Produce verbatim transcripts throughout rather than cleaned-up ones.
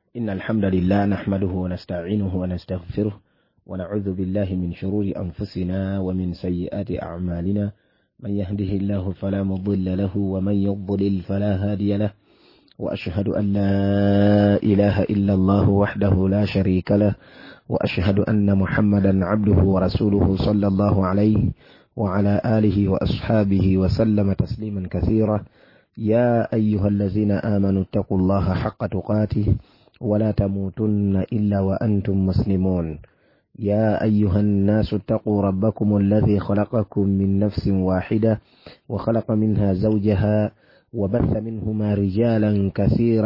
إن الحمد لله نحمده ونستعينه ونستغفره ونعوذ بالله من شرور أنفسنا ومن سيئات أعمالنا من يهده الله فلا مضل له ومن يضلل فلا هادي له وأشهد أن لا إله إلا الله وحده لا شريك له وأشهد أن محمدا عبده ورسوله صلى الله عليه وعلى آله وأصحابه وسلم تسليما كثيرا. يا أيها الذين آمنوا اتقوا الله حق تقاته ولا تموتن إلا وأنتم مسلمون. يا أيها الناس اتقوا ربكم الذي خلقكم من نفس واحدة وخلق منها زوجها وبث منهما رجالا كثيرا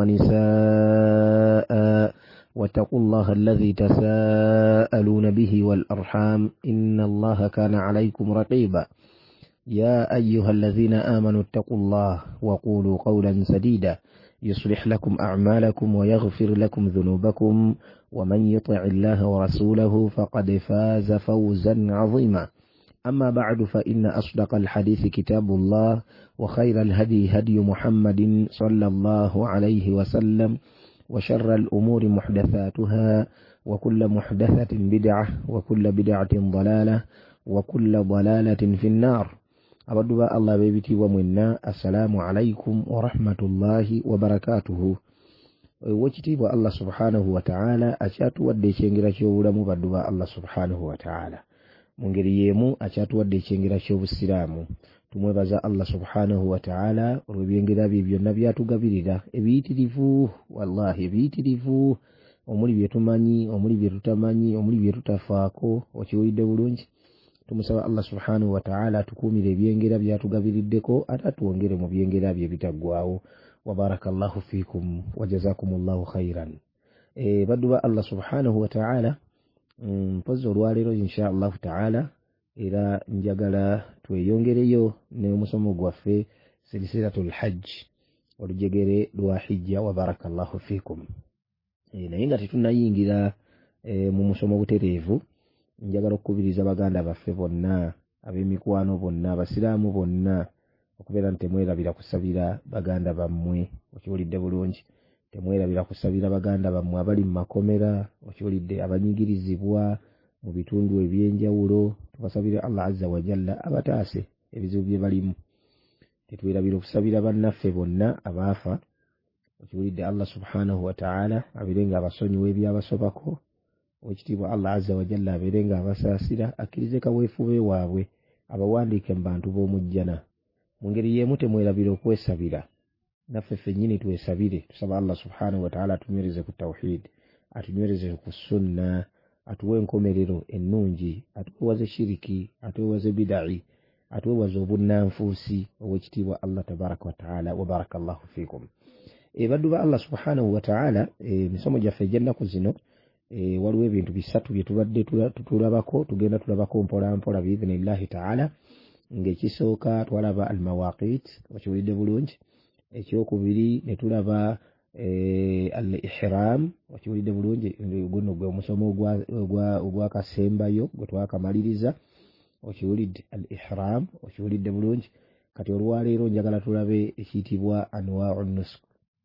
ونساء واتقوا الله الذي تساءلون به والأرحام إن الله كان عليكم رقيبا. يا أيها الذين آمنوا اتقوا الله وقولوا قولا سديدا يصلح لكم أعمالكم ويغفر لكم ذنوبكم ومن يطع الله ورسوله فقد فاز فوزا عظيما. أما بعد فإن أصدق الحديث كتاب الله وخير الهدي هدي محمد صلى الله عليه وسلم وشر الأمور محدثاتها وكل محدثة بدعة وكل بدعة ضلالة وكل ضلالة في النار. abadduba Allah beebitiibwa mwenna assalamu alaikum wa rahmatullahi wa barakatuhu. Wekitiibwa Allah subhanahu wa ta'ala akyatuwadde ekyengera ky'obulamu badduba Allah subhanahu wa ta'ala mu ngeri y'emu akyatuwadde ekyengera ky'obusiraamu. Tumwebaza Allah subhanahu wa ta'ala olw'ebyengera bye byonna byatugabirira ebiyitirivu, wallahi ebiyitirivu, omuli bye tumanyi omuli bye tutamanyi omuli bye tutafaako. Okiwulidde bulungi? Tumusaba Allah subhanahu wa ta'ala atukuumire ebyengera byatugabiriddeko ate atuwongere mu byengera bye bitaggwaawo. Wa barakallahu fiikum wa jazakumullahu khairan. E, badduba Allah subhanahu wa ta'ala mpozi olwaleero insha Allah ta'ala era njagala tweyongereyo n'omusomo gwaffe silsiratul hajj olujegere lwa hijja. Wa barakallahu fiikum. E, naye nga tetunnayingira e, mu musomo butereevu, njagala okukubiriza baganda baffe bonna ab'emikwano bonna abasiraamu bonna okubeera nti temwerabira kusabira baganda bammwe. Okiwulidde bulungi? Temwerabira kusabira baganda bammwe abali mu makomera, okiwulidde, abanyigirizibwa mu bitundu eby'enjawulo. Tubasabire Allah azza wa jalla abataase ebizibu bye balimu. Tetwerabira okusabira bannaffe bonna abaafa. Okiwulidde, Allah subhanahu wa ta'ala abirenga abasonyiwa ebyabasobako. Ekitiibwa Allah azza wa jalla abeerenga abasaasira, akkirize kaweefube waabwe, abawandiike mu bantu b'omujjana. Mu ngeri y'emu temwerabira okwesabira, naffe ffennyini twesabire. Tusaba Allah subhanahu wa ta'ala atunywereze ku tawhid, atunywereze ku sunna, atuwe enkomerero ennungi, atuwewaze shiriki, atuwewaze bida'i, atuwewaze obunnanfuusi obw'ekitiibwa Allah tabaraka wa ta'ala. Wa barakallahu fiikum. E, baddu ba Allah subhanahu wa ta'ala, emisomo gyaffe egy'ennaku zino E, waliwo ebintu bisatu bye tubadde tulabako, tugenda tulabako mpola mpola biidhnillahi ta'ala. Ng'ekisooka twalaba al-mawaqit, okiwulidde bulungi. Ekyokubiri ne tulaba e, al-ihram, okiwulidde bulungi. Guno gwe omusomo ogwakasembayo gwe twakamaliriza, okiwulidde al-ihram, okiwulidde bulungi. Kati olwaleero njagala tulabe ekiyitibwa anwa'u nusuk,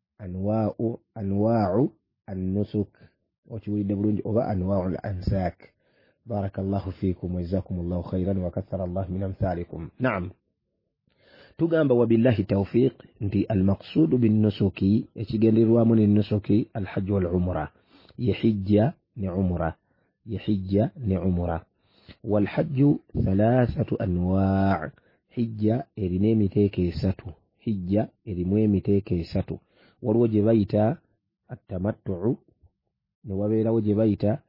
anwa'u anwa'u an-nusuk, okiwulidde bulungi, oba anwa'ul ansak. Barakallahu fiikum wa jazakumullahu khairan wa kathara Allah min amthalikum. Naam, tugamba wabillahi tawfiq nti almaqsudu binnusuki, ekigenderwamu n'ennusuki alhajj wal umra, ye hijja ne umra, ye hijja ne umra. Walhajju thalathatu anwa', hijja erina emiteeko esatu, hijja erimu emiteeko esatu. Waliwo gye bayita attamattu'u, ne wabeerawo gye bayita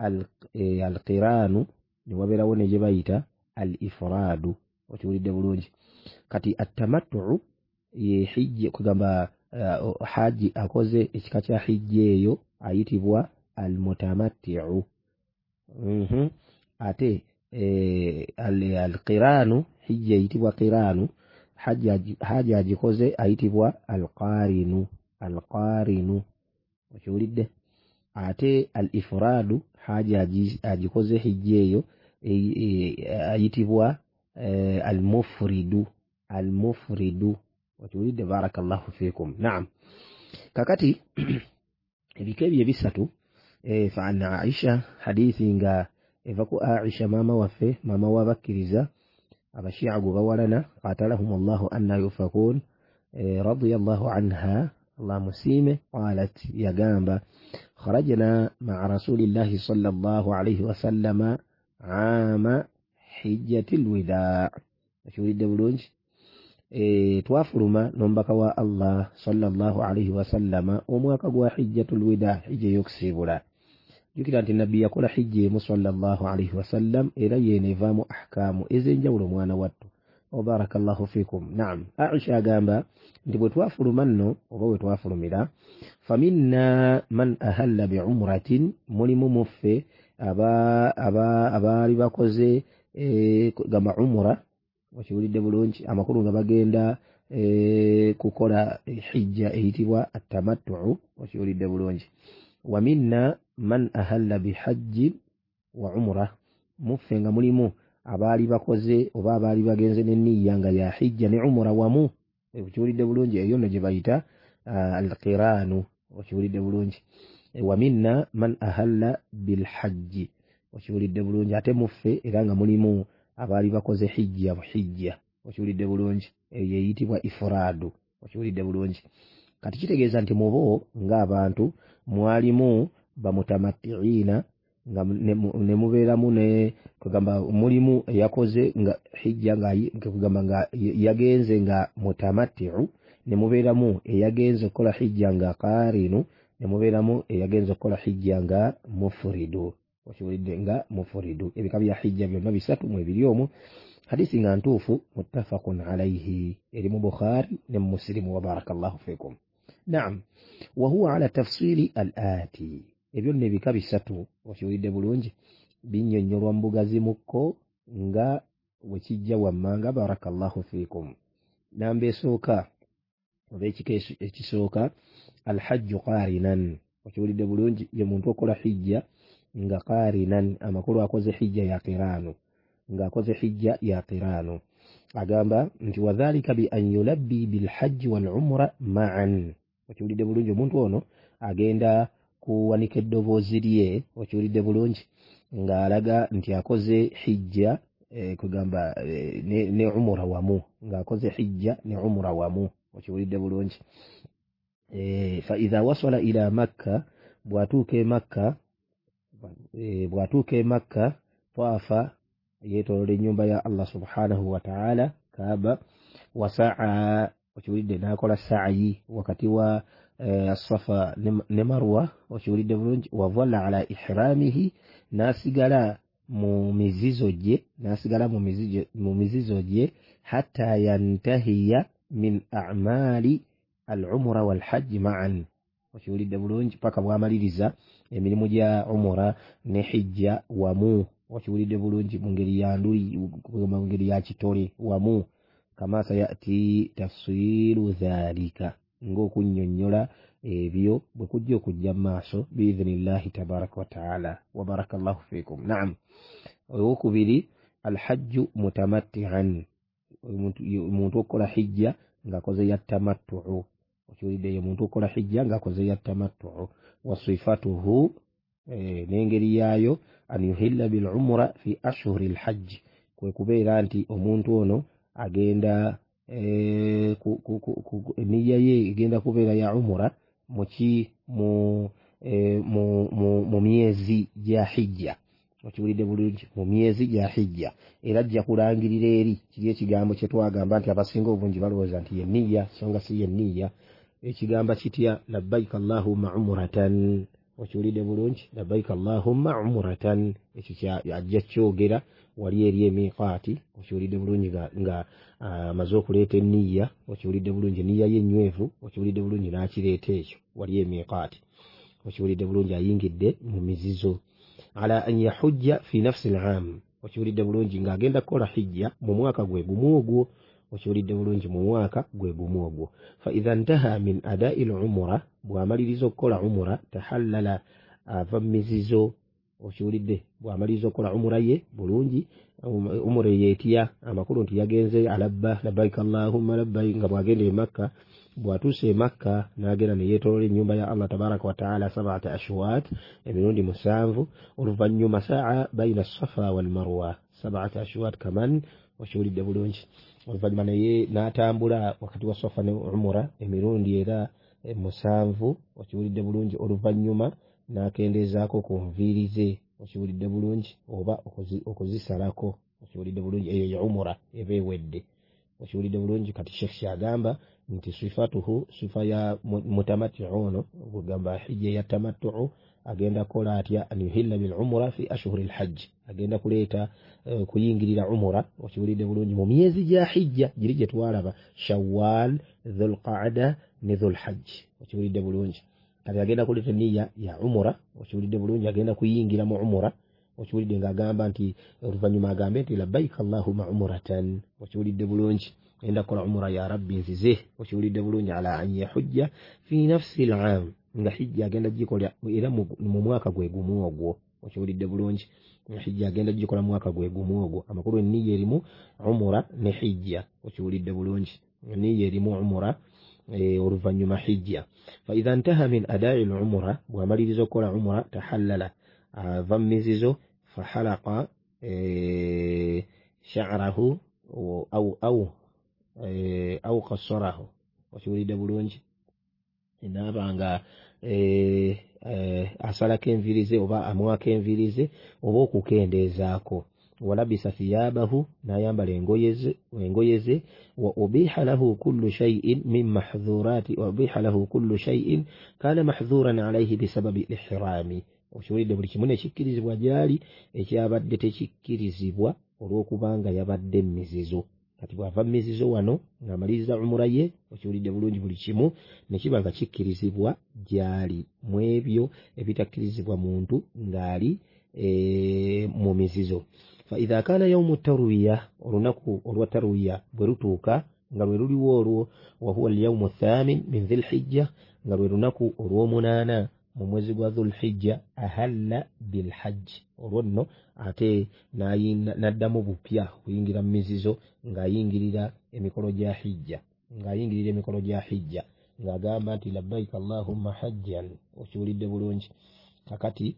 al-qiraanu, ne wabeerawo ne gye bayita al-ifraadu. Okiwulidde bulungi? Kati attamattu'u ye hijja, kugamba uh, haji akoze ekika kya hijja eyo ayitibwa al-mutamatti'u. mm-hmm. Ate e, al-qiraanu, hijja eyitibwa qiraanu, haji agikoze ayitibwa al-qaarinu, al-qaarinu. Okiwulidde? Ate al-ifraadu, haja agikoze hijja eyo ayitibwa al-mufridu, al-mufridu. Okiwulidde? Barakallahu fiikum. Naam, kakati ebika ebyo ebisatu e, fa an Aisha hadithi nga eva ku Aisha maama waffe maama w'abakkiriza abashi'a gwe bawalana qatalahumullahu anna yufakun e, radiyallahu anha Allah musiime qalat yagamba kharajna ma'a rasulillahi sallallahu alayhi wa sallama aama hijjatil widaa akiwulidde bulungi e, twafuluma n'omubaka wa Allah sallallahu alayhi wa sallama omwaka gwa hijjatul widaa hijja y'okusiibula jukira nti nabbi yakola hijja emu sallallahu alayhi wa sallam era yeenevaamu ahkaamu ez'enjawulo mwana wattu wa barakallahu fikum. Naam, Aisha agamba nti bwe twafuluma nno oba bwe twafulumira faminna man ahalla bi umratin mulimu muffe aba aba abaali bakoze e, gamba umra wakiwulidde bulungi amakulu nga bagenda e, kukola hijja eyitibwa atamattu wakiwulidde bulungi wa minna man ahalla bi hajji wa umra muffe nga mulimu abaali bakoze oba abaali bagenze n'enniya nga ya hijja ne umra wamu wakiwulidde bulungi eyo nno gye bayita alqiraanu wakiwulidde bulungi wa minna man ahalla bil hajji wakiwulidde bulungi ate muffe era nga mulimu abaali bakoze hijja hijja wakiwulidde bulungi eyo eyitibwa ifraadu wakiwulidde bulungi kati kitegeeza nti mubo ng'abantu mwalimu bamutamattiina nga ne mubeeramu ne kugamba mulimu eyakoze nga hijja nga kugamba nga yagenze nga mutamattiu ne mubeeramu eyagenze okukola hijja nga qaarinu ne mubeeramu eyagenze okukola hijja nga mufridu wakiwulidde nga mufridu ebika bya hijja byonna bisatu mu ebiri omwo hadithi nga ntuufu muttafaqun alayhi eri mu Bukhari ne mu Muslimu wa barakallahu fikum. Naam, wa huwa ala tafsili al-ati ebyo nno ebika bisatu wakiwulidde bulungi binnyonnyolwa mu bugazi mukko nga bwe kijja wammanga barakallahu fikum. Namba esooka oba ekika ekisooka alhajju qaarinan wakiwulidde bulungi ye muntu okola hijja nga qaarinan amakulu akoze hijja ya qiraanu ng'akoze hijja ya qiraanu agamba nti wadhalika bi an yulabbi bil hajji wal umra ma'an wakiwulidde bulungi omuntu ono agenda kuwanika eddoboozi lye wakiwulidde bulungi ng'alaga nti akoze hijja e, kugamba e, ne, ne umra wamu ng'akoze hijja ne umra wamu wakiwulidde bulungi e, fa idha wasala ila makka bwatuuka e makka e, bwatuuka e makka twafa yeetolola ennyumba ya Allah subhanahu wa ta'ala kaaba wasaa wakiwulidde n'akola sa'yi wakati wa e, safa ne marwa wakiwulidde bulungi wavalla ala ihramihi n'asigala mu mizizo gye n'asigala mu mizizo mu mizizo gye hatta yantahiya min a'mali al-umra wal hajj ma'an wakiwulidde bulungi paka bwamaliriza emirimu gya umra ne hijja wamu wakiwulidde bulungi mu ngeri ya nduli mu ngeri ya kitole wamu kama sayati tafsiru dhalika ng'okunnyonnyola ebyo bwe kujja okujja mu maaso biidhnillahi tabaraka wa taala wa barakallahu fikum. Naam, owokubiri alhajju mutamatti'an omuntu okukola hijja ng'akoze ya tamattu'u wakiwulidde ye muntu okukola hijja ng'akoze ya tamattu'u wa sifatuhu e, n'engeri yaayo an yuhilla bil umra fi ashhuri al hajj kwe kubeera nti omuntu ono agenda e, ku, ku, ku, ku, niyya ye egenda kubeera ya umra muki mu, e, mu, mu, mu myezi gya hijja wakiwulidde bulungi mu myezi gya hijja era ajja kulangirira eri kiri ekigambo kye twagamba nti abasinga obungi balowooza nti ye niyya so nga si ye niyya ekigamba kitya labbaika allahumma umratan wakiwulidde bulungi labbaika allahumma umratan ekyo ajja kyogera wali eri emiqaati wakiwulidde bulungi nga amaze okuleeta enniya wakiwulidde bulungi enniya y'ennywevu wakiwulidde bulungi n'akireeta ekyo wali emiqaati wakiwulidde bulungi ayingidde mu mizizo ala an yahujja fi nafsi al-aam wakiwulidde bulungi ng'agenda kukola hijja mu mwaka gwe gumu ogwo wakiwulidde bulungi mu mwaka gwe gumu ogwo fa idha ntaha min adaa'i al-umra bw'amaliriza okukola umra tahallala ava mu mizizo wakiwulidde bw'amaliriza okukola umra ye bulungi umra yeetya amakulu nti yagenze alabba labbaika allahumma labbaik nga bw'agenda e makka bwatuuse e Makka n'agenda ne yeetoloola ennyumba ya Allah tabaraka wa taala sab'ata ashwaat emirundi musanvu oluvannyuma sa'a bayina safa wal marwa sab'ata ashwaat kaman wakiwulidde bulungi oluvannyuma naye n'atambula wakati wa safa ne umura emirundi era musanvu wakiwulidde bulungi oluvannyuma n'akendeezaako ku nviiri ze wakiwulidde bulungi oba okuzisalako wakiwulidde bulungi eyo ya umura eba ewedde wakiwulidde bulungi kati Sheikh kyagamba nti sifatuhu sifa ya mutamatti'u ono kugamba hijja ya tamattu'u agenda kola atya an yuhilla bil umra fi ashhur al hajj agenda kuleeta uh, kuyingirira umra wakiwulidde bulungi mu myezi gya hijja giri gye twalaba shawwal dhul qa'da ne dhul hajj wakiwulidde bulungi kati agenda kuleeta niyya ya umra wakiwulidde bulungi agenda kuyingira mu umra wakiwulidde ng'agamba nti oluvannyuma agambe nti labbaika allahumma umratan wakiwulidde bulungi enda kola umra ya rabbi nzize wakiwulidde bulungi ala an yahujja fi nafsi al-aam nga hijja agenda gikola era mu mwaka gwe gumu ogwo wakiwulidde bulungi hijja agenda gikola mu mwaka gwe gumu ogwo amakulu enniya erimu umra ne hijja wakiwulidde bulungi enniya erimu umra e, oluvannyuma hijja fa idha intaha min adaa'i al-umra bw'amaliriza okukola umra tahallala ava mu mizizo fahalaqa e, sha'rahu au au e, au qassarahu wakiwulidde bulungi naabanga e, e, asalako enviiri ze oba amwako enviiri ze oba okukendeezaako walabisa thiyabahu n'ayambala engoye ze wa ubiha lahu kullu shay'in min mahdhurati wa ubiha lahu kullu shay'in kana mahdhuran alayhi bisababi al-ihrami okiwulidde buli kimu ne kikkirizibwa gyali ekyabadde tekikkirizibwa olw'okubanga yabadde mizizo kati bw'ava mizizo wano ng'amaliriza umura ye okiwulidde bulungi buli kimu ne kiba nga kikkirizibwa gyali mu ebyo ebitakkirizibwa muntu ng'ali e, mu mizizo fa idha kana yawmu tarwiya olunaku olwa tarwiya bwe lutuuka nga lwe luliwo olwo wa huwa al-yawmu ath-thamin min dhil hijja nga lwe lunaku olw'omunaana mu mwezi gwa dhul hijja ahalla bil hajj olwo nno ate n'addamu bupya kuyingira mu mizizo ng'ayingirira emikolo gya hijja ng'ayingirira emikolo gya hijja ng'agamba nti labbaika allahumma hajjan okiwulidde bulungi kakati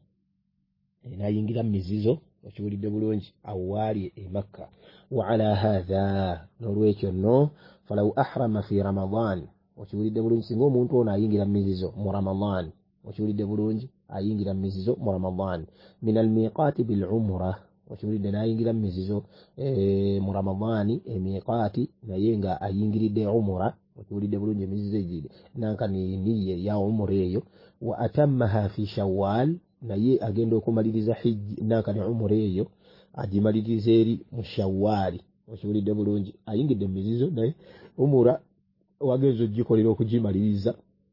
n'ayingira mu mizizo okiwulidde bulungi awaali e Makka wa ala hadha n'olwekyo nno falaw ahrama fi ramadan okiwulidde bulungi singa omuntu ono ayingira mu mizizo mu ramadan okiwulidde bulungi ayingira mu mizizo mu ramadan min almiqaati bil umra okiwulidde n'ayingira mu mizizo e, mu ramadani emiqaati naye nga ayingiridde umra okiwulidde bulungi emizizo egiri nanka niye ya umra eyo wa atammaha fi shawwal naye agenda okumaliriza hijji nanka ne umra eyo agimaliriza eri mu shawwali okiwulidde bulungi ayingidde mu mizizo naye umra wagenza ogikolera okugimaliriza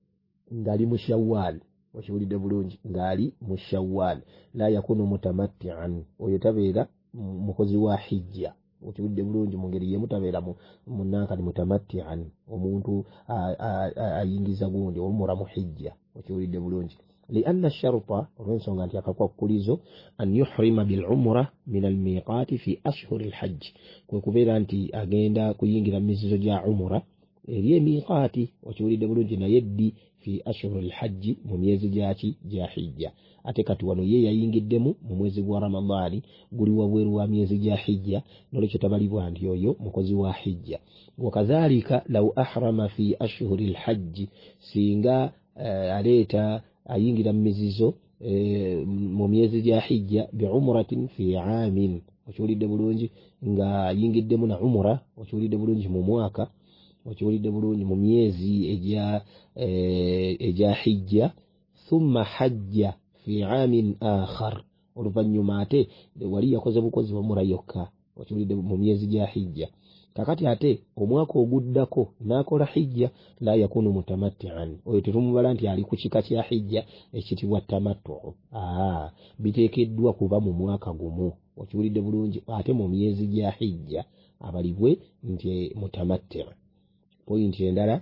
ngali mu shawwal okiwulidde bulungi ngali mu shawwal la yakunu mutamatti'an oyo tabeera mukozi wa hijja okiwulidde bulungi mu ngeri ye mutabeera mu nanka ni mutamatti'an omuntu ayingiza gundi omura mu hijja okiwulidde bulungi لأن الشرط ولنسون أن يكاكوكوليزو أن يحرم بالعمرة من الميقات في أشهر الحج كوكوبير أنت أجندا كوينجر ميزو جا عمرة إليه ميقاتي وتولد بلوجنا يدي في أشهر الحج مميز جاتي جا حجة أتكت ونوية ينجدمو مميز ورمضاني قولي وويروا ميز جا حجة نوليك تباليبو عند يويو مكوزي حجة وكذلك لو أحرم في أشهر الحج سينغا عليتا ayingira mizizo e, mu myezi gya hijja bi umratin fi aamin okiwulidde bulungi nga ayingiddemu na umra okiwulidde bulungi mu mwaka okiwulidde bulungi mu myezi egya e, egya hijja thumma hajja fi aamin akhar oluvannyuma ate wali yakoze bukozi umra yokka okiwulidde mu myezi gya hijja kakati ate omwaka oguddako nakola hijja la yakunu mutamatti'an oyo tetumubala nti ali ku kika kya hijja ekitibwa tamattu aa biteekeddwa kuba mu mwaka gumu okiwulidde bulungi ate mu myezi gya hijja abalibwe nti mutamatti' point endala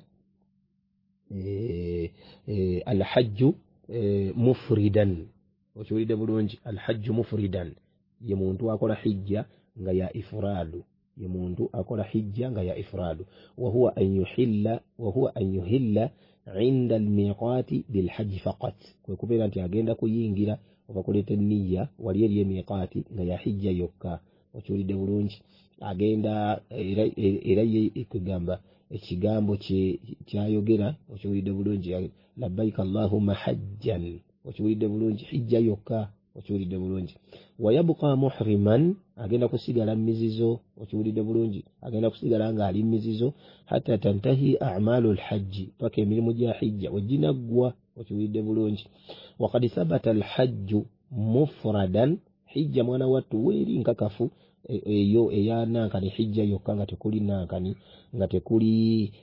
e, e, alhajju e, mufridan okiwulidde bulungi alhajju mufridan ye muntu akola hijja nga ya ifradu ye muntu akola hijja nga ya ifradu wa huwa an yuhilla wa huwa an yuhilla inda almiqati bilhajji faqat kwe kubeera nti agenda kuyingira oba kuleeta niyya wali eri emiqati nga ya hijja yokka okiwulidde bulungi agenda era era ye kugamba ekigambo kye kyayogera okiwulidde bulungi labbaika allahumma hajjan okiwulidde bulungi hijja yokka okiwulidde bulungi wayabqa muhriman agenda kusigala mizizo okiwulidde bulungi agenda kusigala nga ali mizizo hatta tantahi a'malu alhajj paka emirimu gya hijja wejinaggwa okiwulidde bulungi waqad thabata alhajj mufradan hijja mwana wattu weri nkakafu eyo eyanankani hijja yokka nga tekuli nankani nga tekuli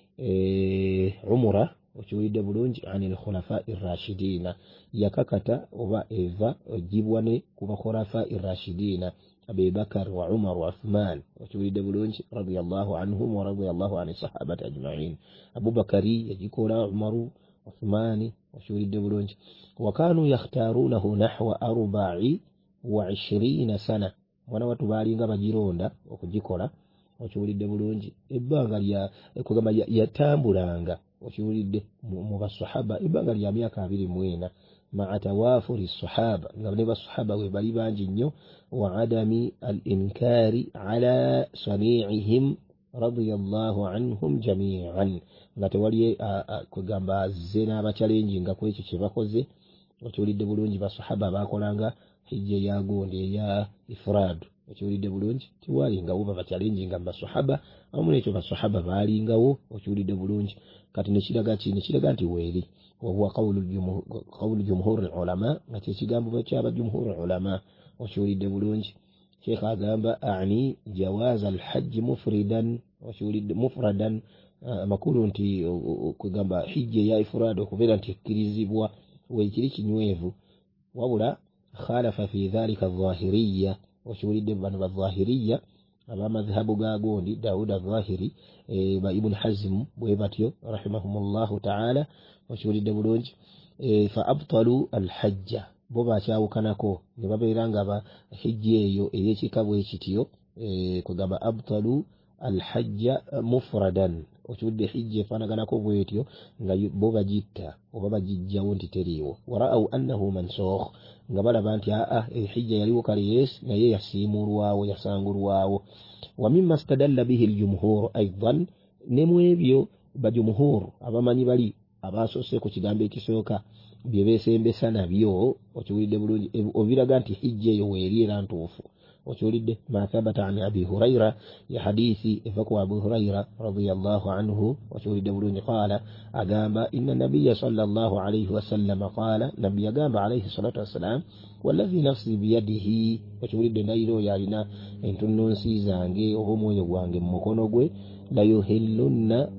e, umra okiwulidde bulungi anil khulafa irrashidina yakakata oba eva ojibwa ne kuba khulafa irrashidina Abi Bakar wa Umar wa Uthman okiwulidde bulungi radiyallahu anhum wa radiyallahu ani sahabati ajma'in Abu Bakari yajikola Umaru Uthmani okiwulidde bulungi wa kanu yakhtarunahu nahwa arba'i wa ishirina sana mwana watu balinga bagironda okugikola okiwulidde bulungi ebbanga lya kugamba yatambulanga okiwulidde mu basahaba ebbanga lya myaka abiri mu ena ma'a tawafuri sahaba nga ne basahaba we bali bangi nnyo wa adami al-inkari ala sani'ihim radiyallahu anhum jami'an nga tewali kugamba zena aba challenge nga kwekyo kye bakoze okiwulidde bulungi basahaba bakolanga hijja ya gonde ya ifrad okiwulidde bulungi tiwalingawo baba challenge nga basahaba amu nekyo basahaba balingawo okiwulidde bulungi kati nekiraga ki nekiraga nti weeri wa huwa qawlu jumhur qawlu jumhur ulama nga kigambo kyaba jumhur ulama okiwulidde bulungi Sheikh agamba ani jawaz alhajj mufridan okiwulidde mufradan makulu nti kugamba hijja ya ifrad okubeera nti ekkirizibwa weekiri kinywevu wabula khalafa fi dhalika adh-dhahiriyya okiwulidde bano badh-dhahiriyya abamadhhabu ga gondi Daud adh-Dhahiri e, ba Ibn Hazm bwe batyo rahimahumullahu ta'ala okiwulidde bulungi e, fa abtalu al-hajja bo bakyawukanako ne babeera nga ba hijja eyo ey'ekikabo ekityo e, kugamba abtalu al-hajja mufradan okiwulidde hijja efanaganako bwetyo nga bo bagitta oba bagijjawo nti teriiwo wara'aw annahu mansukh nga balaba nti aa hijja yaliwo kale yes naye yasiimulwawo yasangulwawo wa mimma stadalla bihi al-jumhur aidan nemu ebyo bajumhur abamanyi bali abasoose ku kigambo ekisooka bye beesembesa nabyo okiwulidde bulungi obiraga nti hijja eyo weeri era ntuufu okiwulidde ma thabata an Abi Hurayra ya hadithi evaku Abu Hurayra radiyallahu anhu okiwulidde bulungi qala agamba inna nabiyya sallallahu alayhi wa sallam qala nabi agamba alayhi salatu wassalam wallazi nafsi biyadihi okiwulidde nayiro yalina entunnunsi zange oba omwoyo gwange mu mukono gwe la yuhillunna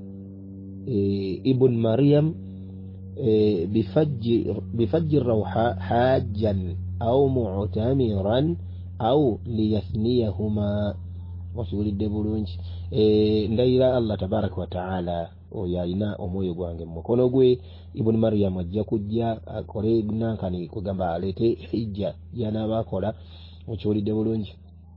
e, ibn Maryam e, bifajji bifajji rawha hajjan aw mu'tamiran au liyathniyahuma okiwulidde bulungi e, ndayira Allah tabaraka wa ta'ala oyo alina omwoyo gwange mu mukono gwe Ibn Maryam ajja kujja akole nankani kugamba alete hijja yanaabakola okiwulidde bulungi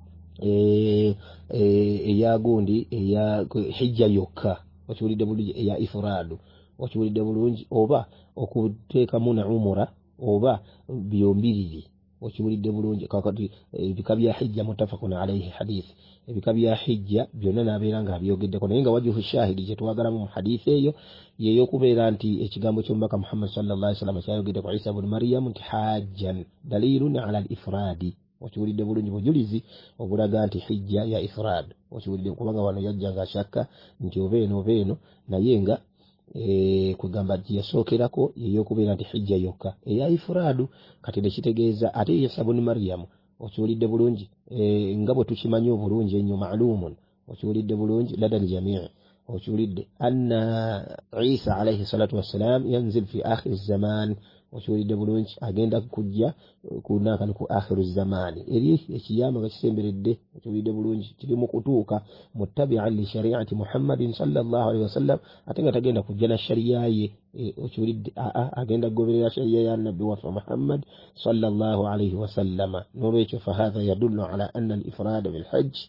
e, e, eya gundi eya hijja yokka okiwulidde bulungi eya ifradu okiwulidde bulungi oba okuteekamu na umura oba byombiriri okiwulidde bulungi kakati ebika bya hijja mutafakun alayhi hadith ebika bya hijja byonna nabeera nga abyogeddeko naye nga wajuhu shahidi gye twagalamu mu hadith eyo yeyo kubeera nti ekigambo ky'omubaka Muhammad sallallahu alayhi wasallam kyayogedde ku Isa ibn Maryam nti hajjan dalilun ala al-ifradi okiwulidde bulungi bujulizi obulaga nti hijja ya ifrad okiwulidde kubanga wano yajja nga shakka nti obeeno obeeno naye nga e, kugamba yasookerako yeyokubeera nti hijja yokka eya ifradu kati nekitegeeza ate Isa ibn Maryam okiwulidde bulungi e, nga bwe tukimanyi obulungi ennyo ma'lumun okiwulidde bulungi ladal jamii okiwulidde anna Isa alayhi salatu wassalam yanzil fi akhir az-zaman okiwulidde bulungi agenda kujja kunankani ku akhiru zamani eri ekiyama nga kisemberedde okiwulidde bulungi kiri mu kutuuka muttabi'an li shari'ati Muhammadin sallallahu alaihi wasallam ate nga tagenda kujja na sharia ye e, okiwulidde aa agenda kugoberera sharia ya nabbi wa Muhammad sallallahu alaihi wasallama nolwekyo fa hadha yadullu ala anna al-ifrad bil hajj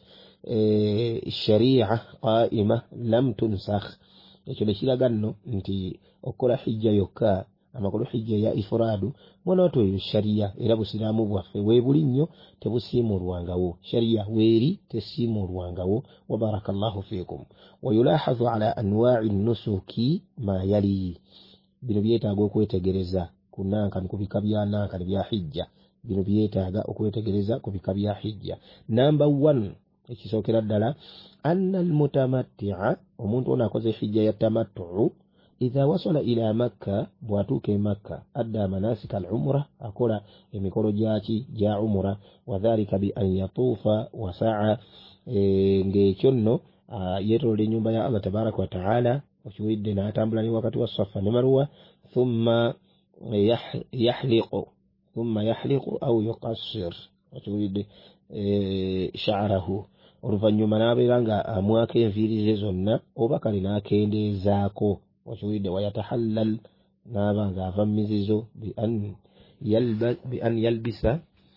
e, sharia qaima lam tunsakh ekyo nekiraga nno nti okola hijja yokka amakulu hijja ya ifradu mwana wato yo sharia era busiramu bwaffe webuli nnyo tebusiimulwangawo sharia weeri tesiimulwangawo wa barakallahu fiikum wa yulahazu ala anwa'i nusuki ma yali bino byetaaga okwetegereza kunanka kubika bya nanka bya hijja bino byetaaga okwetegereza kubika bya hijja number one ekisookera ddala anna almutamatti'a omuntu ono akoze hijja ya tamattu idha wasala ila makka bwatuuka e makka adda manasika al-umra akola emikolo gyaki gya umra wadhalika bi an yatuufa wa sa'a e, ng'ekyo nno yeetoloola ennyumba ya Allah tabaraka wa ta'ala okiwulidde n'atambula ne wakati wa Safa ne Marwa thumma yahliqu thumma yahliqu aw yuqassir okiwulidde e, sha'rahu oluvannyuma n'abeera nga amwaka enviiri ze zonna oba kale n'akendeezaako okiwulidde wayatahallal n'aba ng'ava mu mizizo bi an yalba bi an yalbisa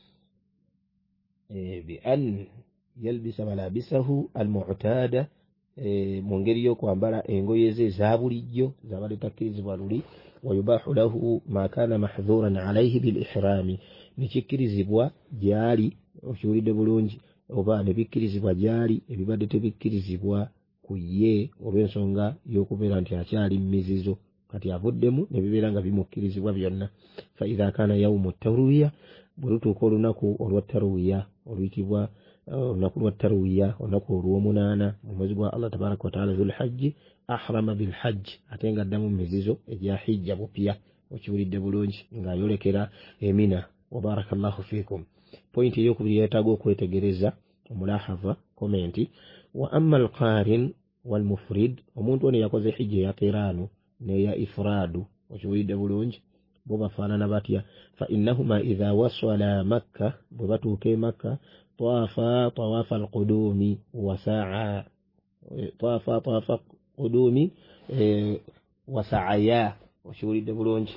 e, bi an yalbisa malabisahu almu'tada e, mu ngeri y'okwambala engoye ze eza bulijjo zabadde takkirizibwa luli wayubahu lahu ma kaana mahdhuran alayhi bil ihrami nekikkirizibwa gyali okiwulidde bulungi oba ne bikkirizibwa gyali ebibadde tebikkirizibwa ku ye olw'ensonga y'okubeera nti akyali mu mizizo kati avuddemu ne bibeera nga bimukkirizibwa byonna fa idha kaana yawmu tarwiya bwe lutuuka olunaku olwa tarwiya oluyitibwa olunaku lwa tarwiya olunaku olw'omunaana mu mwezi gwa Allah tabaraka wa taala dhul hajji ahrama bil hajj ate nga addamu mu mizizo egya hijja bupya okiwulidde bulungi ng'ayolekera emina wa barakallahu fiikum point ey'okubiri yeetaaga okwetegereza omulahava komenti wa amma alqarin walmufrid omuntu ono yakoze hijja ya qiranu neya ifradu okiwulidde bulungi bo bafaanana batya fa innahuma idha wasala makka bwe batuuka e makka tawafa tawafa alqudumi wa sa'a tawafa tawafa qudumi e, wa sa'aya okiwulidde bulungi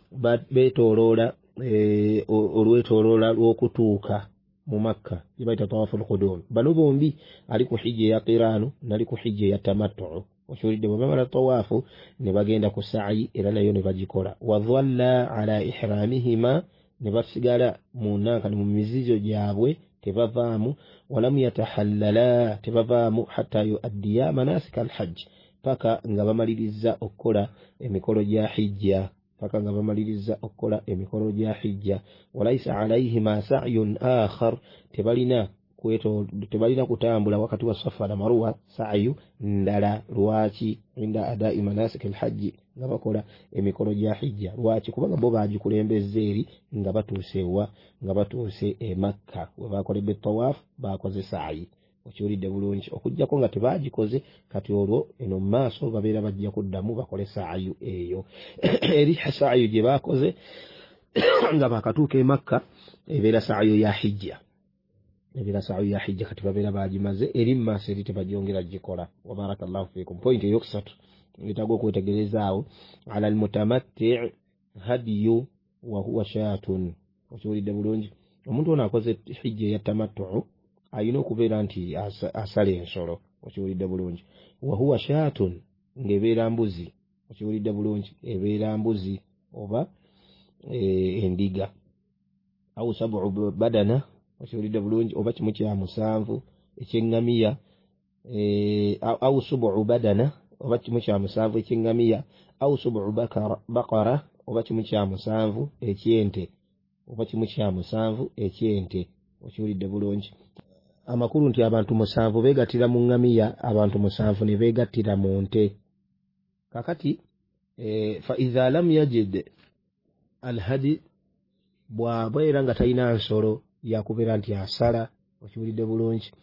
beetooloola e, olwetooloola lw'okutuuka mu makka ibaita tawafu alqudum bano bombi ali ku hijja ya qiranu nali ku hijja ya tamattu okiwulidde bwe bamala tawafu ne bagenda ku sa'i era nayo ne bagikola wa dhalla ala ihramihima ne basigala mu nanka mu mizizo gyabwe tebavaamu walam yatahallala tebavaamu hatta yuaddiya manasika alhajj paka nga bamaliriza okukola emikolo gya hijja paka nga bamaliriza okukola emikolo gya hijja walaysa alayhima sa'yun akhar tebalina kweto tebalina kutambula wakati wa Safa na Marwa sa'yu ndala lwaki inda adai manasik alhajj nga bakola emikolo gya hijja lwaki kubanga bo bagikulembezza eri nga batuusewa nga batuuse e Makka we bakoledde tawaf bakoze sa'i okiwulidde bulungi okujjako nga tebagikoze kati olwo eno mu maaso babeera bajja kuddamu bakole sa'yu eyo eri sa'yu gye bakoze nga bakatuuka e Makka ebeera sa'yu ya hijja ebeera sa'yu ya hijja kati babeera bagimaze eri mu maaso eri tebagyongera gikola wa barakallahu fiikum point eyokusatu ngitago okwetegerezaawo ala almutamatti' hadiyu wa huwa shatun okiwulidde bulungi omuntu ono akoze hijja ya tamattu ayina okubeera nti asala ensolo okiwulidde bulungi wa huwa shatun ng'ebeera mbuzi okiwulidde bulungi ebeera mbuzi oba e, endiga au sab'u badana okiwulidde bulungi oba kimu kya musanvu ekyeŋŋamiya e, au sub'u badana oba kimu kya musanvu ekyeŋŋamiya au sub'u baqara oba kimu kya musanvu ekyente oba kimu kya musanvu ekyente okiwulidde bulungi amakulu nti abantu musanvu beegattira mu ŋŋamiya abantu musanvu ne beegattira mu nte kakati e, fa idha lam yajid alhadi bw'abeera nga talina nsolo yakubeera nti asala okiwulidde bulungi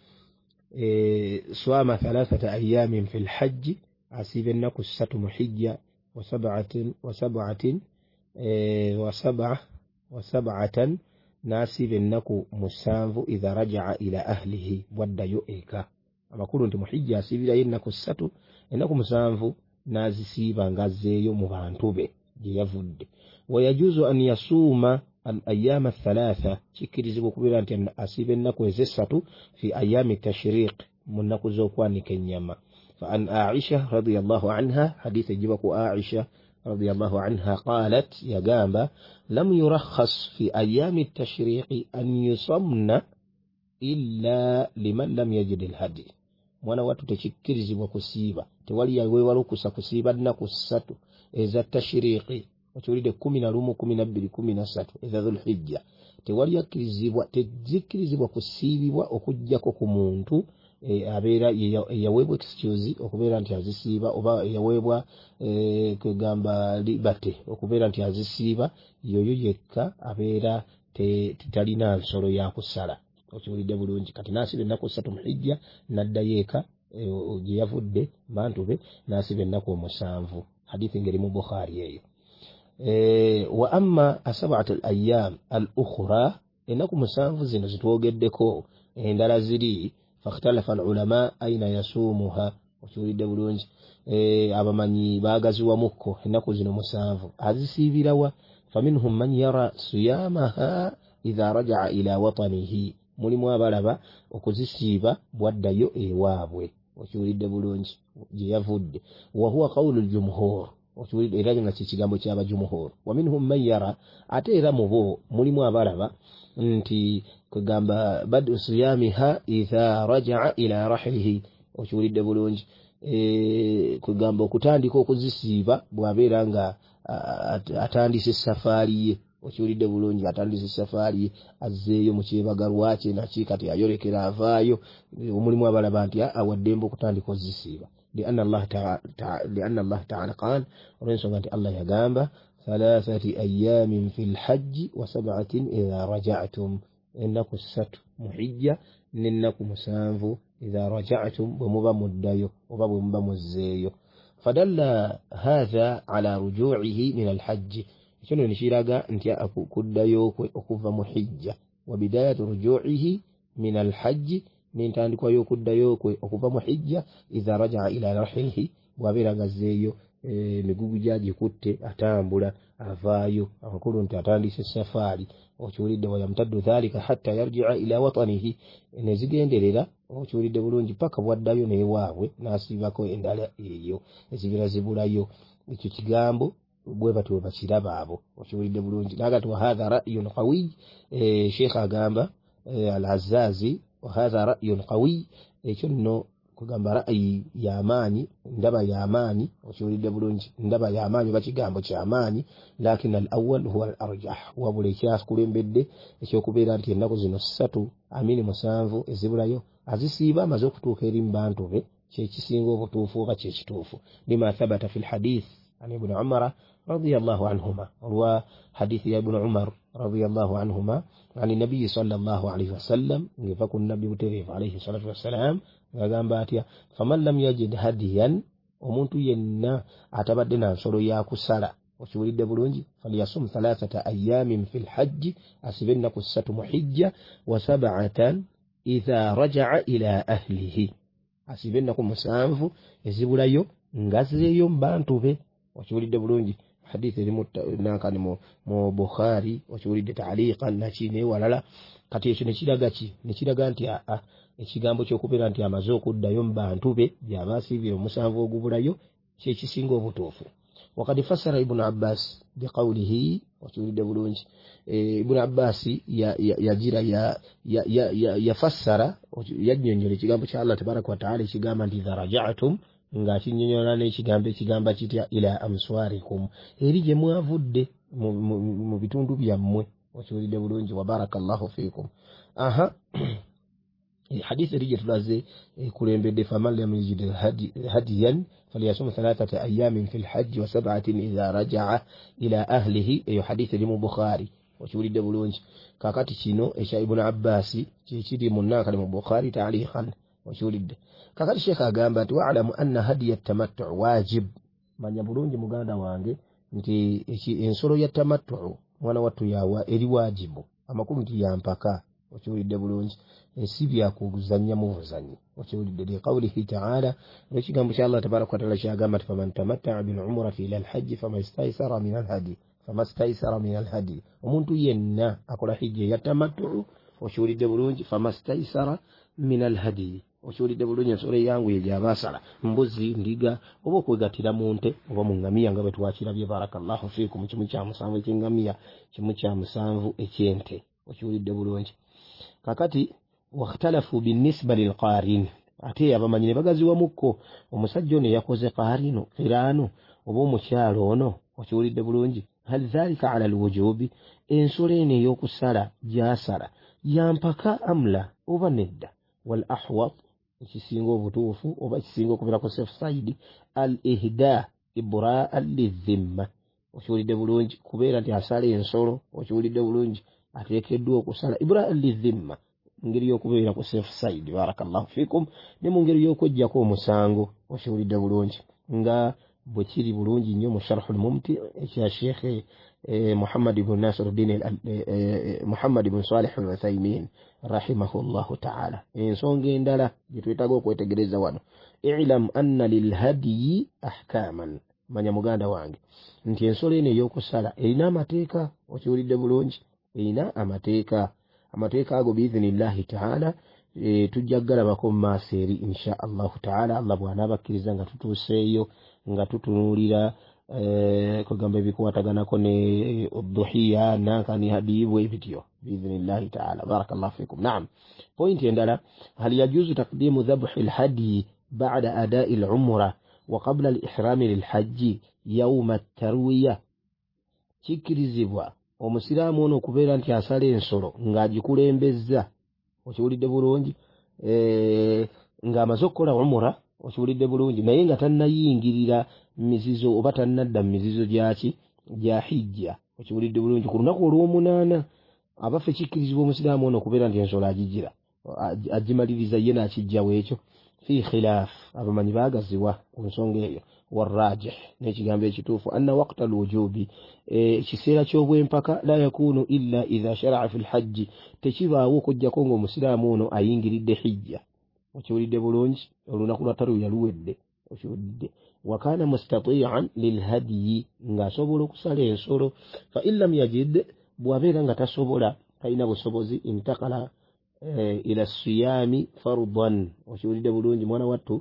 e, swama thalathata ayamin fi lhajji asiiba ennaku ssatu mu hijja wa sab'atin wa sab'atin e, wa sab'a wa sab'atan n'asiiba ennaku musanvu idha raja'a ila ahlihi bwaddayo eka amakulu nti mu hijja asiibirayo ennaku ssatu ennaku musanvu n'azisiiba ng'azzeeyo mu bantu be gye yavudde wayajuzu an yasuuma al ayama thalatha kikkirizibwa okubeera nti asiiba ennaku ez'essatu fi ayami tashriq munaku z'okwanika ennyama. فعن عائشة رضي الله عنها حديث جبك عائشة رضي الله عنها قالت يا جامبا لم يرخص في أيام التشريق أن يصمن إلا لمن لم يجد الهدي. mwana watu tekikirizibwa kusiiba tewali yaweewa lukusa kusiiba nnaku ssatu eza tashriqi okiwulidde kumi na lumu kumi na bbiri kumi na ssatu eza dhulhijja tewali yakkirizibwa tezikirizibwa kusiibibwa okuggyako ku muntu e, abeera yaweebwa excuse okubeera nti azisiiba oba yaweebwa e, kwegamba libate okubeera nti azisiiba yoyo yekka abeera tetalina nsolo yakusala. Okiwulidde bulungi kati naasiba ennaku ssatu mu hijja n'addayo eka gye yavudde bantu be naasiba ennaku omusanvu. Hadithi ngeri mu Bukhari eyo. Wa amma asab'atu al-ayyam al-ukhra ennaku musanvu zino zitwogeddeko endala ziri fakhtalafa al-ulama aina yasumuha. Okiwulidde bulungi abamanyi baagaziwamukko ennaku zino musanvu azisiibirawa. faminhum man yara siyamaha idha raja'a ila watanihi. Mulimu abalaba okuzisiiba bwaddayo ewaabwe. Okiwulidde bulungi gye yavudde. wa huwa qawlu al-jumhur. Okiwulidde era nga kikigambo ky'abajumhur. wa minhum man yara ate era mu bo mulimu abalaba nti kugamba badu siyamiha idha raja'a ila rahlihi. Okiwulidde bulungi e kugamba okutandika okuzisiiba bw'abeera nga atandise safaari ye. Okiwulidde bulungi atandise safaari azzeeyo mu kyebagalwa kye naki kati ayolekera avaayo. Omulimu abalaba nti awaddembe okutandika ozisiiba lianna Allah ta'ala lianna Allah ta'ala qala olw'ensonga nti Allah yagamba thalathati ayyamin fil hajji wa sab'atin idha raja'tum. ennaku ssatu mu hijja n'ennaku musanvu idha raja'tum bwe muba muddayo oba bwe muba muzzeeyo. fadalla hadha ala ruju'ihi min al-hajj. kino nikiraga nti kuddayo kwe okuva mu hijja. wa bidayatu ruju'ihi min al-hajj n'entandikwa y'okuddayo kwe okuva mu hijja idha raja'a ila rahilihi bw'abeera ngazzeeyo emigugu gyagikutte atambula avaayo amakulu nti atandise safaari. Okiwulidde wayamtaddu dhalika hatta yarji'a ila watanihi nezigenderera. Okiwulidde bulungi paka bwaddayo n'ewaabwe n'asiibako endala eyo ezibira zibulayo. Ekyo kigambo bwe batyo bwe bakiraba abo. Okiwulidde bulungi nagati wa hadha ra'yun qawi. Sheikh agamba al-Azzazi wa hadha ra'yun qawi. Ekyo nno kugamba ra'yi y'amaanyi ndaba y'amaanyi. Okiwulidde bulungi ndaba y'amaanyi oba kigambo ky'amaanyi lakin al-awwal huwa al-arjah. wabula ekyakulembedde ekyokubeera nti ennaku zino ssatu amini musanvu ezibulayo azisiiba amaze okutuuka eri mu bantu be kyekisinga obutuufu oba kyekituufu. lima thabata fi al-hadith an ibn Umar radiyallahu anhuma. olwa hadithi ya ibn Umar radiyallahu anhuma عن النبي صلى الله عليه وسلم يفكر النبي متريف عليه الصلاة والسلام agamba atya faman lam yajid hadiyan omuntu yenna atabadde nsolo ya kusala. Okiwulidde bulungi falyasum thalathata ayyamin fil hajj asibe ennaku ssatu mu hijja wa sab'atan idha raja'a ila ahlihi asibe ennaku musanvu ezibulayo ngazzeeyo mu bantu be. Okiwulidde bulungi hadithi eri nakani mu Bukhari. Okiwulidde ta'liqan naki newalala kati ekyo nekiraga ki nekiraga nti a ekigambo ky'okubeera nti amaze okuddayo mu bantu be by'aba asiibira omusanvu ogubulayo kyekisinga obutuufu. wakati fassara Ibn Abbas biqawlihi. Okiwulidde bulungi Ibn Abbas yagira yafassara yannyonnyola ekigambo kya Allah tabaraka wa ta'ala ekigamba nti idha raja'tum nga kinnyonnyola n'ekigambo ekigamba kitya ila amswarikum eri gye mwavudde mu bitundu byammwe. Okiwulidde bulungi wa barakallahu fiikum. aha حديث رجل تلازي كلين بدي فمن لم يجد هديا فليصوم ثلاثة أيام في الحج وسبعة إذا رجع إلى أهله. أي حديث لم بخاري وشوري دبلونج كاكاتي شنو إيشا ابن عباسي تشيدي مناك لم بخاري تعليقا وشوري كاكاتي الشيخ أقامبات واعلم أن هدي التمتع واجب من يبلونج مغانا وانجي nti ensolo ya tamattu mwana wattu yawa eri wajibu amakulu nti yampaka. Okiwulidde bulungi esi byakuzanya mu buzanyi. Okiwulidde li qawlihi ta'ala ekigambo kya Allah tabaraka wa ta'ala kyagamba faman tamatta'a bil umrati ila al hajj famastaysara min al hadi famastaysara min al hadi. omuntu yenna akola hijja ya tamattu. Okiwulidde bulungi famastaysara min al hadi okiwulidde bulungi ensolo eyangu ye gy'abaasala mbuzi ndiga oba okwegattira mu nte oba mu ngamiya nga bwe twakirabye barakallahu fiikum kimu kya musanvu eky'engamiya kimu kya musanvu eky'ente okiwulidde bulungi kakati wakhtalafu binisba lilqaarin ate abamanyi ne bagaziwamukko omusajja ono yakoze qaarino qiraano oba omukyalo ono okiwulidde bulungi hal dhalika ala alwujubi ensolo eno ey'okusala gy'asala yampaka amla oba nedda wal ahwat ekisinga obutuufu oba ekisinga okubeera ku safe side al ihda ibra'an lidhimma okiwulidde bulungi kubeera nti asala ensolo okiwulidde bulungi ateekeddwa okusala ibra'an lidhimma ngeri y'okubeera ku safe side barakallahu fikum ne mu ngeri y'okweggyako omusango okiwulidde bulungi nga bwe kiri bulungi nnyo mu sharhul mumti ekya sheikh Muhammad ibn Nasiruddin Muhammad ibn Salih al-Uthaymin rahimahullahu ta'ala ensonga endala gye twetaaga okwetegereza wano i'lam anna lilhadiyi ahkaman manya muganda wange nti ensolo eno ey'okusala erina amateeka okiwulidde bulungi erina amateeka amateeka ago biidhinillahi ta'ala e, tujja galabako mu maaso eri insha allahu ta'ala allah bw'anaabakkiriza nga tutuuseeyo nga tutunuulira eh, kugamba ebikuwataganako ne udduhiya nankani hadibu ebityo biidhinillahi ta'ala barakallahu fikum naam point endala hal yajuzu taqdimu dhabhi alhadi ba'da ada'i al'umra wa qabla al-ihram lilhajji yawma at-tarwiya kikirizibwa omusiraamu ono okubeera nti asala ensolo ng'agikulembezza okiwulidde bulungi e, ng'amaze okukola umura okiwulidde bulungi naye nga tannayingirira mizizo oba tannadda mu mizizo gyaki gya hijja okiwulidde bulungi ku lunaku olw'omunaana abaffe kikkirizibwa omusiraamu ono okubeera nti ensolo agigira agimaliriza ye n'akijjawo ekyo fi khilaaf abamanyi baagaziwa ku nsonga eyo warrajih n'ekigambo ekituufu anna waqta alwujubi ekiseera ky'obwempaka la yakunu illa idha shara'a fi lhajji tekibaawo okujjako ng'omusiraamu ono ayingiridde hijja okiwulidde bulungi olunaku lwa tarwiya luwedde okiwulidde wakana mustati'an lilhadiyi ng'asobola okusala ensolo fa in lam yajid bw'abeera nga tasobola talina busobozi intakala eh, ila siyami fardan okiwulidde bulungi mwana wattu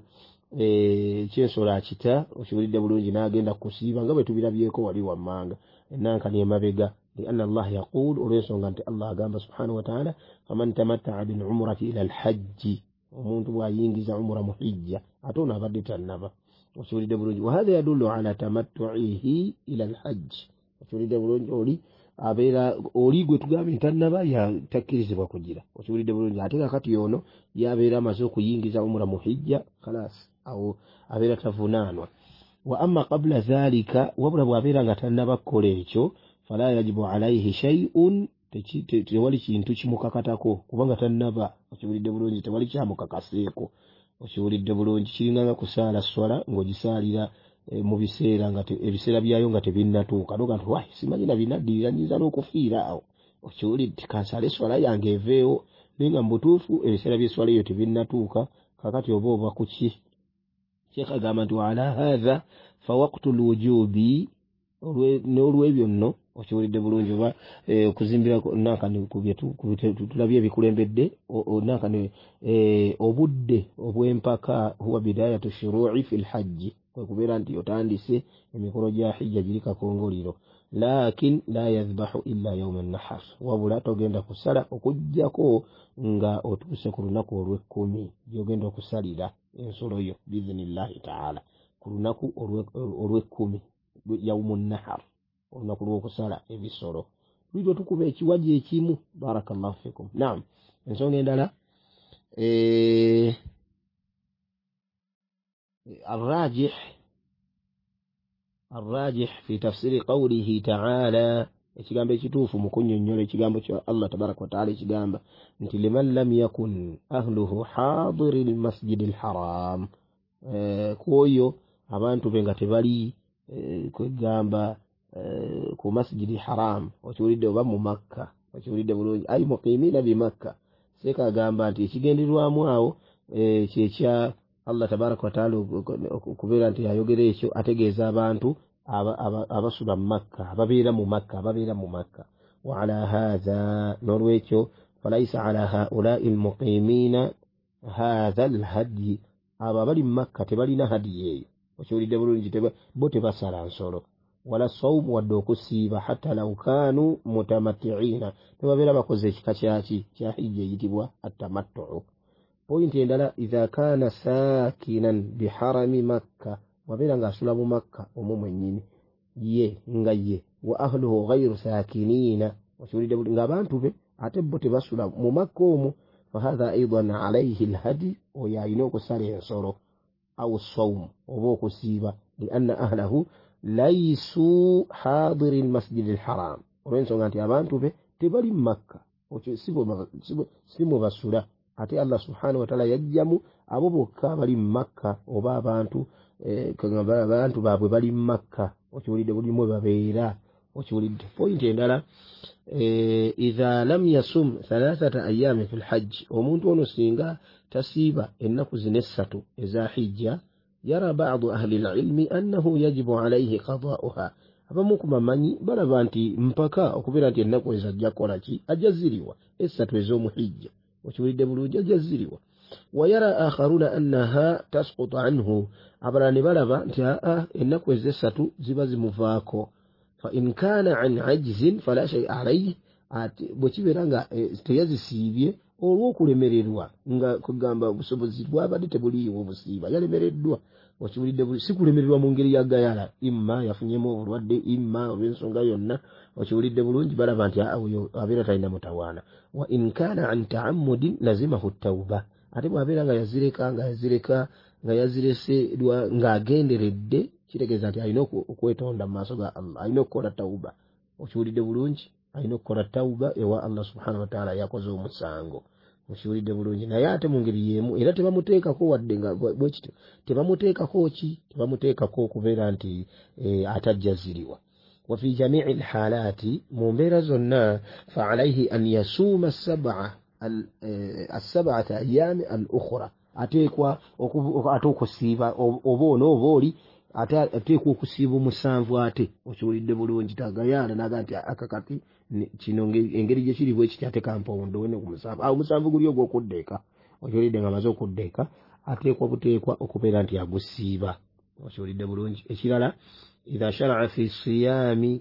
eh, kyensolo akita okiwulidde bulungi n'agenda kusiiba nga bwe tubirabyeko wali wammanga enankani emabega لأن الله يقول وليسون أنت الله قام سبحانه وتعالى فمن تمتع بالعمرة إلى الحج ومن ينجز عمره محجة أتونا بدت النبا وشوري دبلونج وهذا يدل على تمتعه إلى الحج وشوري دبلونج أولي أبيرا أولي قلت قام تنبا يا تكريس وكجرا وشوري دبلونج أتينا كتيونو يا أبيرا مسوق ينجز عمره محجة خلاص أو أبيرا تفنان وأما قبل ذلك وبرا أبيرا تنبا كوليشو فلا يجب عليه شيء tewali kintu kimukakatako kubanga tannaba okiwulidde bulungi tewali kyamukakaseeko okiwulidde bulungi kiringanga kusaala swala ng'ogisaalira e, mu biseera nga ebiseera byayo nga tebinnatuuka noga nti wai simanyi na binaddirira nyinza n'okufiira awo okiwulidde kansale swala yange eveewo naye nga mu butuufu ebiseera by'eswala eyo tebinnatuuka kakati oba oba ku ki sheekh agamba nti waala haatha fa waqtu lwujubi n'olw'ebyo nno okiwulidde bulungi oba okuzimbira nankani tulabye ebikulembedde nankani obudde obw'empaka huwa bidayatu shuru'i fi lhajji kwekubeera nti otandise emikolo gya hijja giri kakongoliro lakin la yadhbahu illa yawma an-nahar wabula togenda kusala okujjako nga otuuse ku lunaku olw'ekkumi gy'ogenda okusalira ensolo yo biidhinillahi ta'ala ku lunaku olw'ekkumi yawmu an-nahar olunaku lw'okusala ebisolo lwitwe tukuba ekiwaji ekimu barakallahu fikum naam ensonga endala الراجح الراجح في تفسير قوله تعالى ekigambo ekituufu mu kunnyonnyola ekigambo kya Allah tabaraka wa taala ekigamba nti liman lam yakun ahluhu hadiri almasjidi alharam kwoyo abantu be nga tebali kwegamba ku masjidi haram okiwulidde oba mu makka okiwulidde bulungi ay muqimina bi makka seeka agamba nti ekigenderwamu awo kyekya Allah tabaraka wa taala okubeera nti ayogera ekyo ategeeza abantu abasula mu makka ababeera mu makka ababeera mu makka wa ala hadha n'olwekyo falaysa ala haulai almuqimina hadha alhadi aba bali Makka tebalina hadi yeyo okiwulidde bulungi bo tebasala nsolo wala sawmu wadde okusiiba hatta law kanu mutamatti'ina tebabeera bakoze ekika kyaki kya hijja eyitibwa atamattu. Pointi endala idha kana sakinan biharami Makka wabeera ng'asula mu Makka omwo mwennyini ye nga ye wa ahluhu ghayru sakinina okiwulidde bulungi ng'abantu be ate bo tebasula mu Makka omwo fahadha aidan alayhi alhadi oyo alina okusala ensolo au sawmu oba okusiiba lianna ahlahu laysu hadiri almasjidi alharam olw'ensonga nti abantu be tebali Makka si mwe basula ate Allah subhanahu wa ta'ala yajjamu abo bokka bali Makka oba abantu abantu baabwe bali Makka okiwulidde buli mwe babeera okiwulidde. Point endala idha lam yasum thalathata ayami fil hajj omuntu ono singa tasiiba ennaku zino essatu eza hijja yara ba'du ahli alilmi annahu yajibu alayhi qada'uha abamu ku bamanyi balaba nti mpaka okubeera nti ennaku ezajja kola ki ajaziriwa essatu ez'omuhijja okiwulidde bulungi ajaziriwa. Wayara akharuna annaha tasqutu anhu abalala ne balaba nti aa ennaku ez'essatu ziba zimuvaako fa in kana an ajzin fala shay alayhi bwe kibeera nga teyazisiibye olw'okulemererwa nga kugamba obusobozi bwabadde tebuliiwo obusiiba yalemereddwa okiwulidde si kulemererwa mu ngeri ya gayala imma yafunyemu obulwadde imma olw'ensonga yonna okiwulidde bulungi balaba nti oyo abeera talina mutawaana. Wa in kana an ta'ammudin lazimahu tawba ate bw'abeera nga yazireka nga yazireka nga yazirese ng'agenderedde kitegeeza nti alina okwetonda mu maaso ga Allah alina okukola tawba okiwulidde bulungi alina okukola tawba ewa Allah subhanahu wa ta'ala yakoze omusango okiwulidde bulungi naye ate mu ngeri y'emu era tebamuteekako wadde nga bwe kityo tebamuteekako ki tebamuteekako okubeera nti atajjaziriwa. وفي جميع الحالات ممبرة زنا فعليه أن يصوم السبعة السبعة أيام الأخرى أتيكوا أتوكو سيبا أبو نوبولي أتيكوا كسيبو مسانفواتي وشولي bulungi tagayana naganti akakati kino engeri gye kiri bwe kitya tekampondo wene ku musanvu awo musanvu guli ogw'okuddeeka okiwulidde nga amaze okuddeeka ateekwa buteekwa okubeera nti agusiiba okiwulidde bulungi. Ekirala إذا شرع في الصيام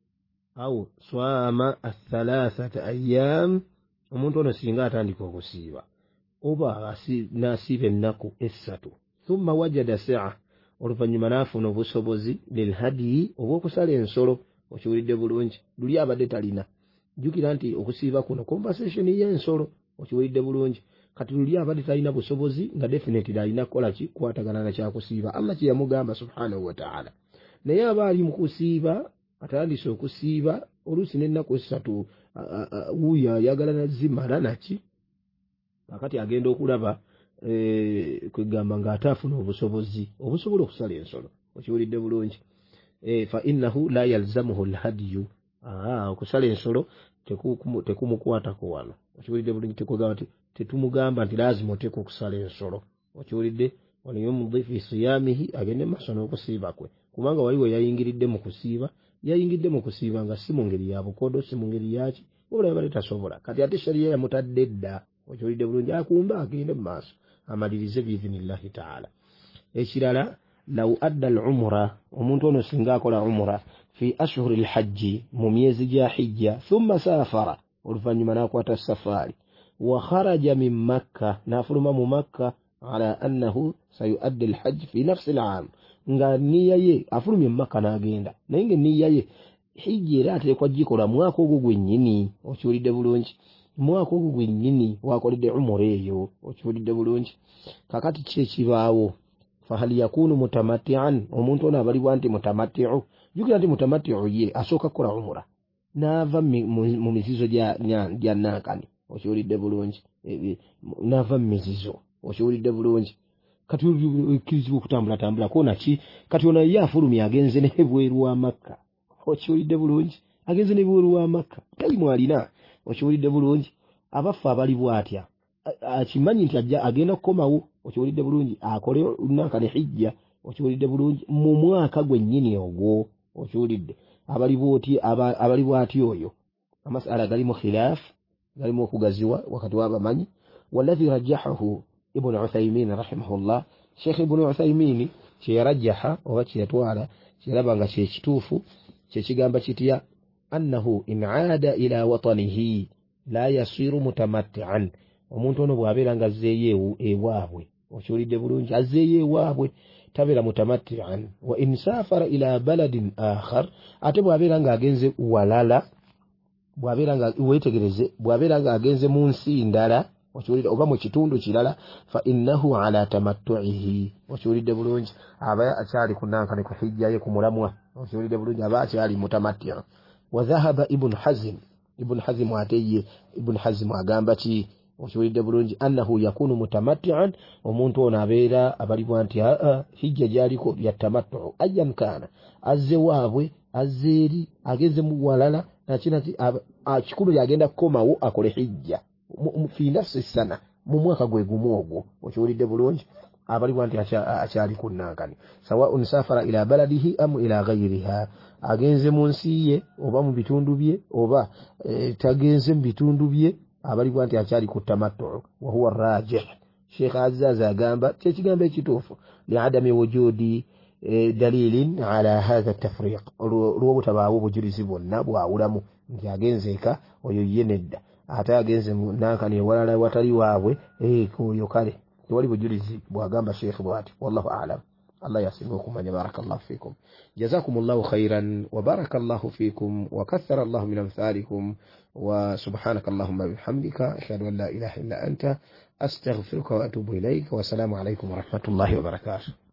أو صام الثلاثة أيام omuntu ono singa atandika okusiiba oba n'asiiba ennaku essatu thumma wajada sa'a oluvannyuma n'afuna obusobozi lilhadiyi obw'okusala ensolo okiwulidde bulungi luli abadde talina jjukira nti okusiiba kuno compensation y'ensolo okiwulidde bulungi kati luli abadde talina busobozi nga definitely alina kukola ki kwatagana na kyakusiiba Allah kye yamugamba subhanahu wa ta'ala naye aba ali mu kusiiba atandise okusiiba oluusi n'ennaku essatu wuuyo ayagala nazimala naki akati agenda okulaba kwegamba ng'ataafuna obusobozi obusobola okusala ensolo okiwulidde bulungi fa innahu la yalzamuhu alhadiyu okusala ensolo tekumukwatako wano okiwulidde bulungi tekugamba nti tetumugamba nti lazima oteeka okusala ensolo okiwulidde waliyumdi fi siyamihi agende maaso n'okusiiba kwe kubanga waliwo yayingiridde mu kusiiba yayingidde mu kusiiba nga si mu ngeri ya bukodo si mu ngeri yaki wabula yabadde tasobola kati ate shariya yamutadde dda okiwulidde bulungi akumba agende mu maaso amalirize biidhinillahi ta'ala. Ekirala law adda al-umra omuntu ono singa akola umra fi ashhuri al-hajji mu myezi gya hijja thumma safara oluvannyuma n'akwata safaari wa kharaja min makka n'afuluma mu makka ala annahu sayuaddi al-hajj fi nafsi al-aam nga nniya ye afulumye mu makka n'agenda naye nga nniya ye hijja era ateekwa gikola mwaka ogwo gwennyini okiwulidde bulungi mwaka ogwo gwennyini wakoledde umura eyo okiwulidde bulungi kakati ki ekibaawo fahali yakunu mutamatti'an omuntu ono abalibwa nti mutamatti'u jukira nti mutamatti'u ye asooka kukola umura n'ava mu mizizo gya nankani okiwulidde bulungi n'ava mu mizizo okiwulidde bulungi kati okkirizibwa okutambula kona ki kati ono ye afulumye agenze n'ebweru wa Makka okiwulidde bulungi agenze n'ebweru wa Makka tayimu alina okiwulidde bulungi abaffe abali bwatya akimanyi nti ajja agenda kukomawo okiwulidde bulungi akole nankani hijja okiwulidde bulungi mu mwaka gwennyini ogwo okiwulidde abali bwoti abali bwati oyo amasala galimu khilaf galimu okugaziwa wakati w'abamanyi waladhi rajahahu ibn Uthaymin rahimahullah Sheikh ibn Uthaymin kyeyarajjaha oba kyeyatwala kyeraba nga kyekituufu kyekigamba kitya annahu in aada ila watanihi la yasiru mutamatti'an omuntu ono bw'abeera nga azzeeyo ewaabwe okiwulidde bulungi azzeeyo ewaabwe tabeera mutamatti'an wa in safara ila baladin akhar ate bw'abeera nga agenze walala bw'abeera nga weetegereze bw'abeera nga agenze mu nsi ndala okiwulidde oba mu kitundu kirala fa innahu ala tamattu'ihi okiwulidde bulungi aba akyali kunankane ku hijja ye ku mulamwa okiwulidde bulungi aba akyali mutamatti'a wa dhahaba ibn hazm ibn hazm ateye ibn hazm agamba ki okiwulidde bulungi annahu yakunu mutamatti'an omuntu ono abeera abalibwa nti a hijja gyaliko ya tamattu ayyan kana azze waabwe azze eri ageze mu walala nakina kikulu yagenda kukomawo akole hijja fi nafsi sana mu mwaka gwe gumu ogwo okiwulidde bulungi abalibwa nti akyali kunankani sawa unsafara ila baladihi am ila ghayriha agenze mu nsi ye oba mu bitundu bye oba e, tagenze mu bitundu bye abalibwa nti akyali ku tamattu wa huwa rajih Sheikh Azaz agamba kyekigamba ekituufu liadami wujudi e, dalilin ala hadha tafriq lw'obutabaawo obujulizi bwonna bwawulamu nti agenze eka oyo ye nedda ate agenze nankani ewalala watali waabwe oyo kale tewali bujulizi bwagamba Sheikh bwati wallahu a'lam الله يسلمكم وبارك الله فيكم جزاكم الله خيرا وبارك الله فيكم وكثر الله من أمثالكم وسبحانك اللهم وبحمدك أشهد أن لا إله إلا أنت أستغفرك وأتوب إليك والسلام عليكم ورحمة الله وبركاته.